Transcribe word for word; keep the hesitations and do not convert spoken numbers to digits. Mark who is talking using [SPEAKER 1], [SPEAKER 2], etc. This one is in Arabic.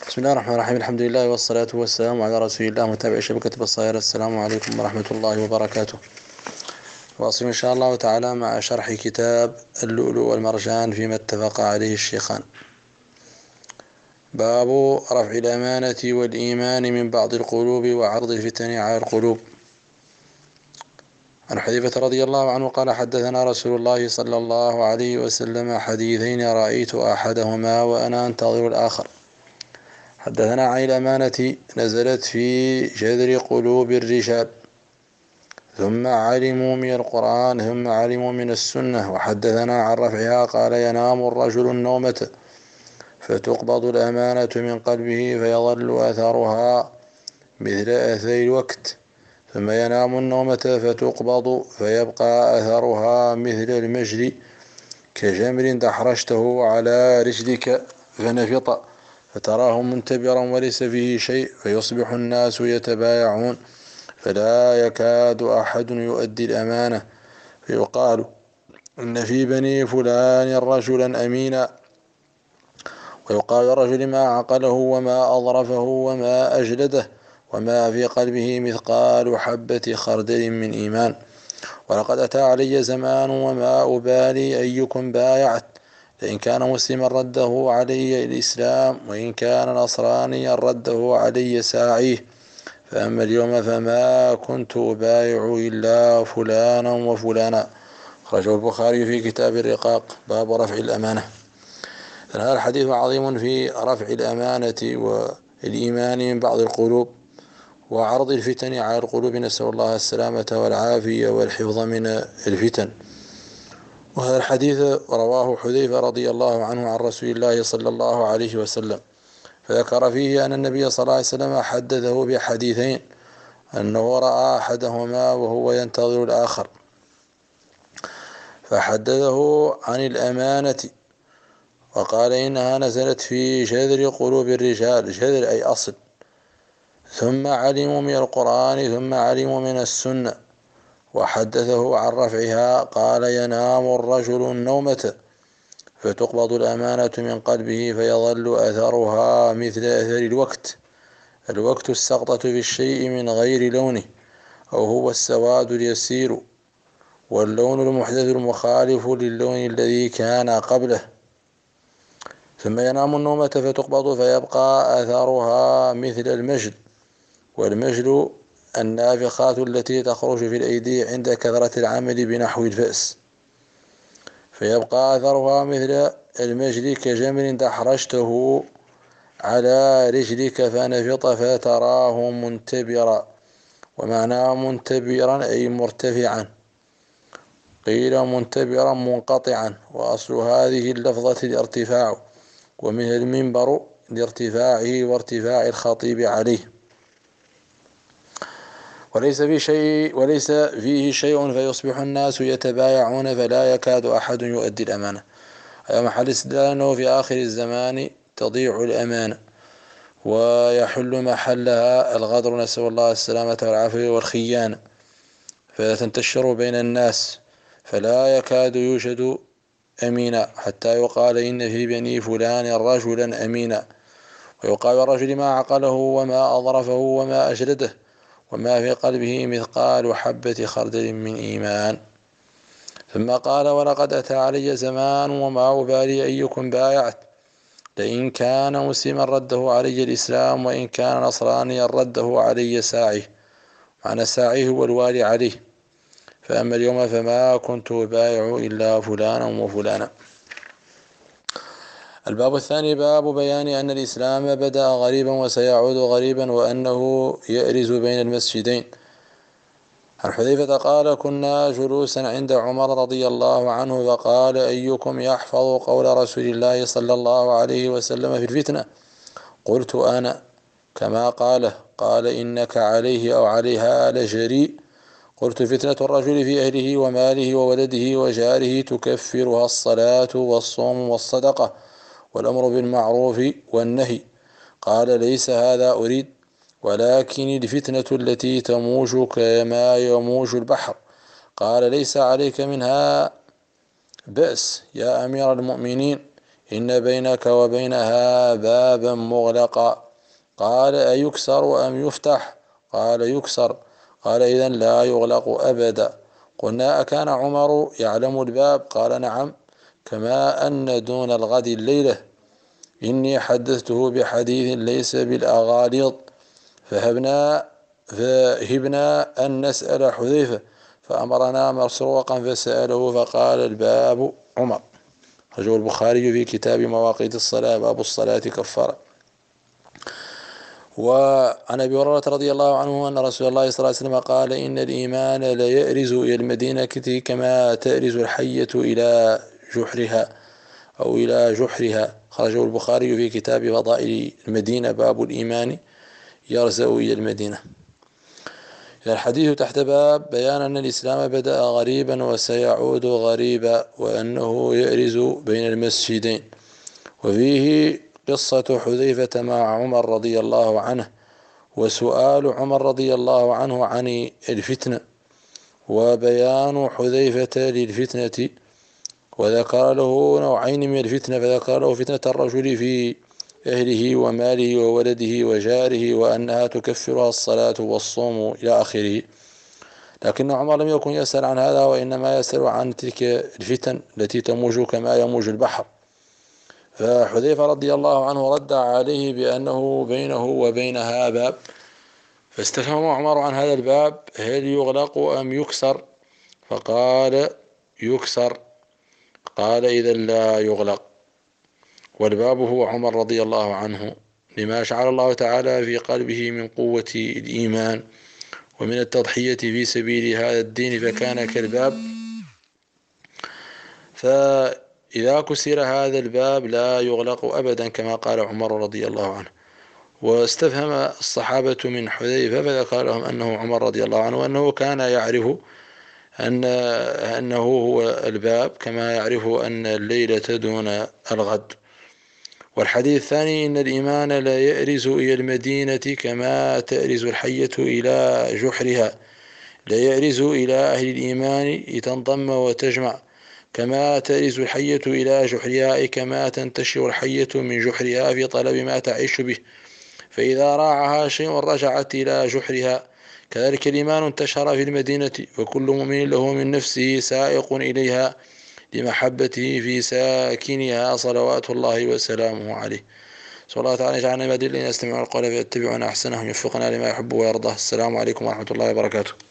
[SPEAKER 1] بسم الله الرحمن الرحيم. الحمد لله والصلاة والسلام على رسول الله متابع شبكة بصائر. السلام عليكم ورحمة الله وبركاته. واصل إن شاء الله تعالى مع شرح كتاب اللؤلؤ والمرجان فيما اتفق عليه الشيخان. باب رفع الأمانة والإيمان من بعض القلوب وعرض الفتن على القلوب. عن حذيفة رضي الله عنه قال: حدثنا رسول الله صلى الله عليه وسلم حديثين رأيت أحدهما وأنا أنتظر الآخر. حدثنا عن الأمانة نزلت في جذر قلوب الرجال ثم علموا من القرآن ثم علموا من السنة. وحدثنا عن رفعها قال: ينام الرجل النومة فتقبض الأمانة من قلبه فيظل أثرها مثل أثر الوقت، ثم ينام النومة فتقبض فيبقى أثرها مثل المجل كجمر دحرجته على رجلك فنفط فتراه منتبرا وليس فيه شيء، فيصبح الناس يتبايعون فلا يكاد أحد يؤدي الأمانة، فيقال: إن في بني فلان رجلا أمينا، ويقال الرجل ما عقله وما أظرفه وما أجلده وما في قلبه مثقال حبة خردل من إيمان. ولقد أتى علي زمان وما أبالي أيكم بايعت، فإن كان مسلما رده علي الإسلام وإن كان نصرانيا رده علي ساعيه، فأما اليوم فما كنت أبايع إلا فلانا وفلانا. أخرجه البخاري في كتاب الرقاق. باب رفع الأمانة. هذا الحديث عظيم في رفع الأمانة والإيمان من بعض القلوب وعرض الفتن على القلوب، نسأل الله السلامة والعافية والحفظ من الفتن. وهذا الحديث رواه حذيفة رضي الله عنه عن رسول الله صلى الله عليه وسلم، فذكر فيه أن النبي صلى الله عليه وسلم حدثه بحديثين: أنه رأى أحدهما وهو ينتظر الآخر، فحدثه عن الأمانة وقال: إنها نزلت في جذر قلوب الرجال، جذر أي أصل، ثم علموا من القرآن ثم علموا من السنة. وحدثه عن رفعها قال: ينام الرجل النومة فتقبض الأمانة من قلبه فيظل أثرها مثل أثر الوقت. الوقت السقطة في الشيء من غير لونه، أو هو السواد اليسير، واللون المحدث المخالف للون الذي كان قبله. ثم ينام النومة فتقبض فيبقى أثرها مثل المجل، والمجل النافخات التي تخرج في الأيدي عند كثرة العمل بنحو الفأس، فيبقى أثرها مثل المجل كجمر دحرجته على رجلك فنفط فتراه منتبرا. ومعناه منتبرا أي مرتفعا، قيل منتبرا منقطعا، وأصل هذه اللفظة الارتفاع، ومن المنبر لارتفاعه وارتفاع الخطيب عليه. وليس فيه شيء وليس فيه شيء فيصبح الناس يتبايعون فلا يكاد أحد يؤدي الأمانة. أي محل استدلال أنه في آخر الزمان تضيع الأمانة ويحل محلها الغدر، نسأل الله السلامة والعافية، والخيانة، فتنتشر بين الناس فلا يكاد يوجد أمينا، حتى يقال: إن في بني فلان رجلا أمينا. ويقال الرجل ما عقله وما أظرفه وما أجلده وما في قلبه مثقال حبة خردل من إيمان. ثم قال: ولقد أتى علي زمان وما أبالي أيكم بايعت، لئن كان مسلما رده علي الإسلام وإن كان نصرانيا رده علي ساعيه. معنى ساعيه هو الوالي عليه. فأما اليوم فما كنت أبايع إلا فلانا وفلانا. الباب الثاني باب بيان أن الإسلام بدأ غريبا وسيعود غريبا، وأنه يأرز بين المسجدين. عن حذيفة قال: كنا جلوسا عند عمر رضي الله عنه فقال: أيكم يحفظ قول رسول الله صلى الله عليه وسلم في الفتنة؟ قلت: أنا. كما قاله. قال: إنك عليه أو عليها لجريء. قلت: فتنة الرجل في أهله وماله وولده وجاره تكفرها الصلاة والصوم والصدقة والأمر بالمعروف والنهي. قال: ليس هذا أريد، ولكن الفتنة التي تموج كما يموج البحر. قال: ليس عليك منها بأس يا أمير المؤمنين، إن بينك وبينها بابا مغلقا. قال أيكسر أم يفتح؟ قال يكسر. قال إذن لا يغلق أبدا. قلنا أكان عمر يعلم الباب؟ قال نعم، كما أن دون الغد الليلة إني حدثته بحديث ليس بالأغاليط، فهبنا فهبنا أن نسأل حذيفة، فأمرنا مسروقا فسأله فقال الباب عمر. رجل البخاري في كتاب مواقيت الصلاة باب الصلاة كفارة. وعن أبي هريرة رضي الله عنه أن رسول الله صلى الله عليه وسلم قال إن الإيمان لا يأرز إلى المدينة كما تأرز الحية إلى جحرها أو إلى جحرها. خرجه البخاري في كتاب فضائل المدينة باب الإيمان يرزأ إلى المدينة. الحديث تحت باب بيان أن الإسلام بدأ غريبا وسيعود غريبا، وأنه يأرز بين المسجدين. وفيه قصة حذيفة مع عمر رضي الله عنه، وسؤال عمر رضي الله عنه عن الفتنة، وبيان حذيفة للفتنة، وذكر له نوعين من الفتنة، فذكر له فتنة الرجل في أهله وماله وولده وجاره، وأنها تكفرها الصلاة والصوم إلى آخره. لكن عمر لم يكن يسأل عن هذا، وإنما يسأل عن تلك الفتن التي تموج كما يموج البحر. فحذيفة رضي الله عنه رد عليه بأنه بينه وبينها باب، فاستفهم عمر عن هذا الباب هل يغلق أم يكسر؟ فقال يكسر. قال إذا لا يغلق. والباب هو عمر رضي الله عنه، لما شعر الله تعالى في قلبه من قوة الإيمان ومن التضحية في سبيل هذا الدين، فكان كالباب. فإذا كسر هذا الباب لا يغلق أبدا كما قال عمر رضي الله عنه. واستفهم الصحابة من حذيفة فذكر لهم أنه عمر رضي الله عنه، وأنه كان يعرف أن أنه هو الباب كما يعرف أن الليلة دون الغد. والحديث الثاني إن الإيمان لا يأرز إلى المدينة كما تأرز الحية إلى جحرها، لا يأرز إلى أهل الإيمان لتنضم وتجمع، كما تأرز الحية إلى جحرها، أي كما تنتشر الحية من جحرها في طلب ما تعيش به، فإذا راعها شيء رجعت إلى جحرها. كذلك الإيمان انتشر في المدينة، وكل مؤمن له من نفسه سائق إليها لمحبته في ساكنها صلوات الله وسلامه عليه. صلى الله تعالى يجعلنا من الذين يستمعون القول فيتبعون أحسنه، يوفقنا لما يحب ويرضى. السلام عليكم ورحمة الله وبركاته.